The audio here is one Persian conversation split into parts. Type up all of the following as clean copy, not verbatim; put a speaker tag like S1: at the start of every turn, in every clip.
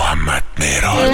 S1: محمد معراج.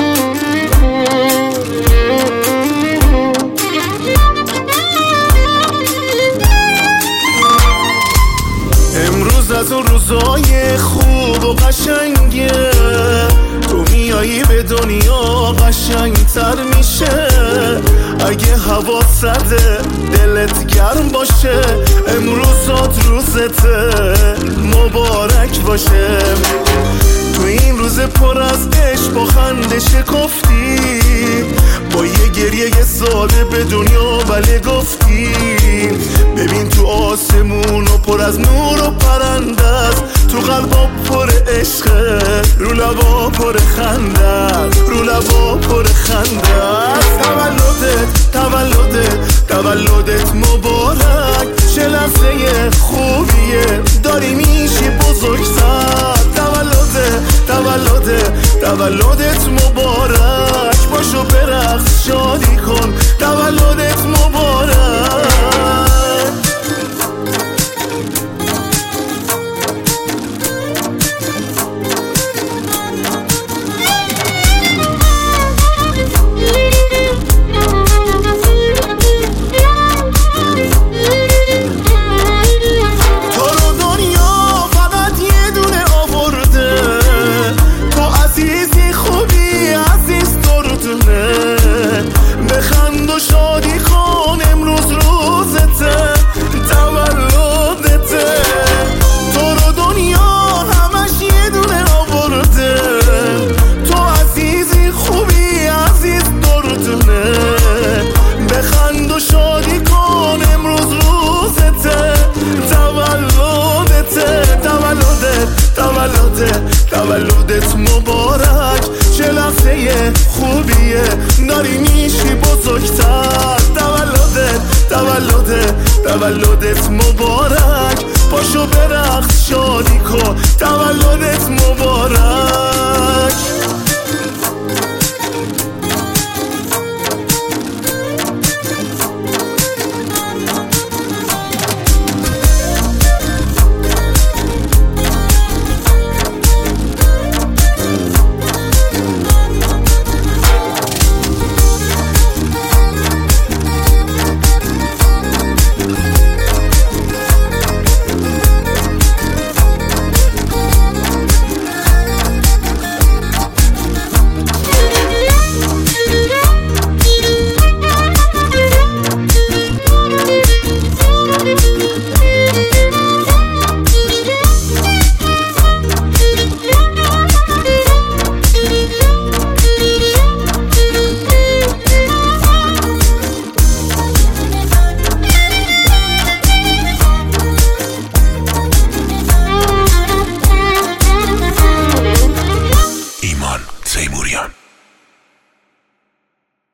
S2: امروز از اون روزای خوب و قشنگه، تو میایی به دنیا قشنگتر میشه. اگه هوا سرده دلت گرم باشه، امروزات روزته مبارک باشه. تو این روز پر از عشق با خنده شکفتی، با یه گریه ساده به دنیا بله گفتی. ببین تو آسمون و پر از نور و پرنده است، تو قلبا پر عشقه، رو لبا پر خنده است، رو لبا پر خنده است. تولدت مبارک، چه لحظه خوبیه داری میشی بزرگتر. تولدت مبارک، باشو برقص شادی کن، تولدت مبارک. شادی کن امروز روزته، تولدته. تو رو دنیا همش یه دونه آورده، تو عزیزی خوبی عزیز دردونه. بخند و شادی کن امروز روزته، تولدت مبارک، چه لحظه خوبیه داری میشی بزرگتر. تولدت مبارک، پاشو برقص شادی کن، تولدت مبارک.